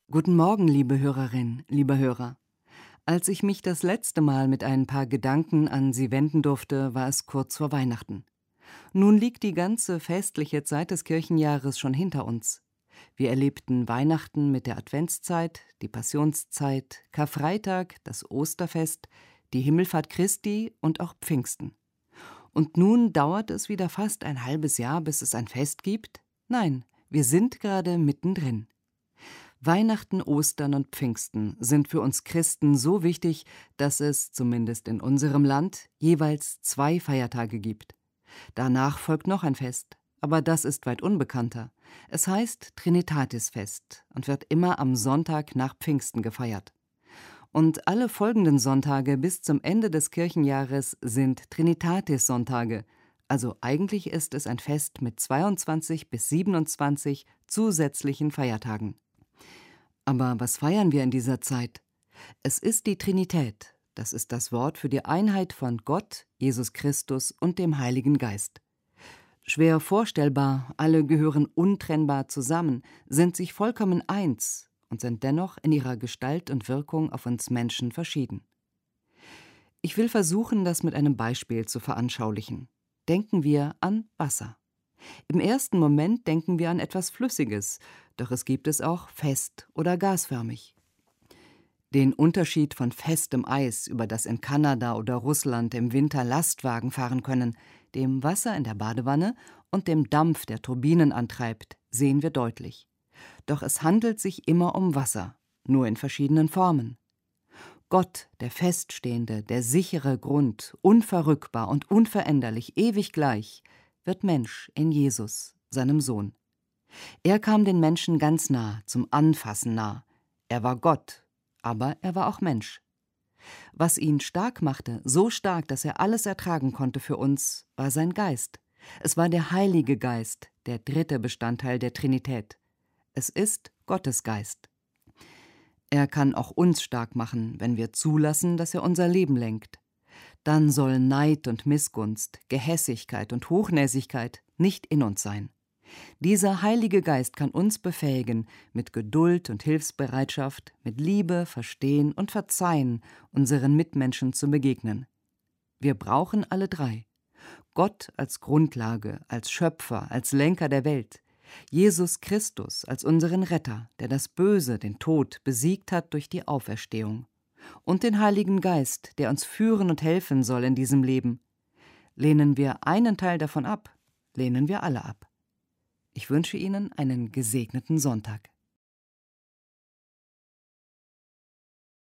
Guten Morgen, liebe Hörerin, lieber Hörer. Als ich mich das letzte Mal mit ein paar Gedanken an Sie wenden durfte, war es kurz vor Weihnachten. Nun liegt die ganze festliche Zeit des Kirchenjahres schon hinter uns. Wir erlebten Weihnachten mit der Adventszeit, die Passionszeit, Karfreitag, das Osterfest, die Himmelfahrt Christi und auch Pfingsten. Und nun dauert es wieder fast ein halbes Jahr, bis es ein Fest gibt? Nein, wir sind gerade mittendrin. Weihnachten, Ostern und Pfingsten sind für uns Christen so wichtig, dass es, zumindest in unserem Land, jeweils 2 Feiertage gibt. Danach folgt noch ein Fest, aber das ist weit unbekannter. Es heißt Trinitatisfest und wird immer am Sonntag nach Pfingsten gefeiert. Und alle folgenden Sonntage bis zum Ende des Kirchenjahres sind Trinitatis-Sonntage, also eigentlich ist es ein Fest mit 22 bis 27 zusätzlichen Feiertagen. Aber was feiern wir in dieser Zeit? Es ist die Trinität, das ist das Wort für die Einheit von Gott, Jesus Christus und dem Heiligen Geist. Schwer vorstellbar, alle gehören untrennbar zusammen, sind sich vollkommen eins und sind dennoch in ihrer Gestalt und Wirkung auf uns Menschen verschieden. Ich will versuchen, das mit einem Beispiel zu veranschaulichen. Denken wir an Wasser. Im ersten Moment denken wir an etwas Flüssiges, doch es gibt es auch fest oder gasförmig. Den Unterschied von festem Eis, über das in Kanada oder Russland im Winter Lastwagen fahren können, dem Wasser in der Badewanne und dem Dampf, der Turbinen antreibt, sehen wir deutlich. Doch es handelt sich immer um Wasser, nur in verschiedenen Formen. Gott, der feststehende, der sichere Grund, unverrückbar und unveränderlich, ewig gleich, wird Mensch in Jesus, seinem Sohn. Er kam den Menschen ganz nah, zum Anfassen nah. Er war Gott, aber er war auch Mensch. Was ihn stark machte, so stark, dass er alles ertragen konnte für uns, war sein Geist. Es war der Heilige Geist, der dritte Bestandteil der Trinität. Es ist Gottes Geist. Er kann auch uns stark machen, wenn wir zulassen, dass er unser Leben lenkt. Dann sollen Neid und Missgunst, Gehässigkeit und Hochnäsigkeit nicht in uns sein. Dieser Heilige Geist kann uns befähigen, mit Geduld und Hilfsbereitschaft, mit Liebe, Verstehen und Verzeihen unseren Mitmenschen zu begegnen. Wir brauchen alle 3. Gott als Grundlage, als Schöpfer, als Lenker der Welt. Jesus Christus als unseren Retter, der das Böse, den Tod, besiegt hat durch die Auferstehung. Und den Heiligen Geist, der uns führen und helfen soll in diesem Leben. Lehnen wir einen Teil davon ab, lehnen wir alle ab. Ich wünsche Ihnen einen gesegneten Sonntag.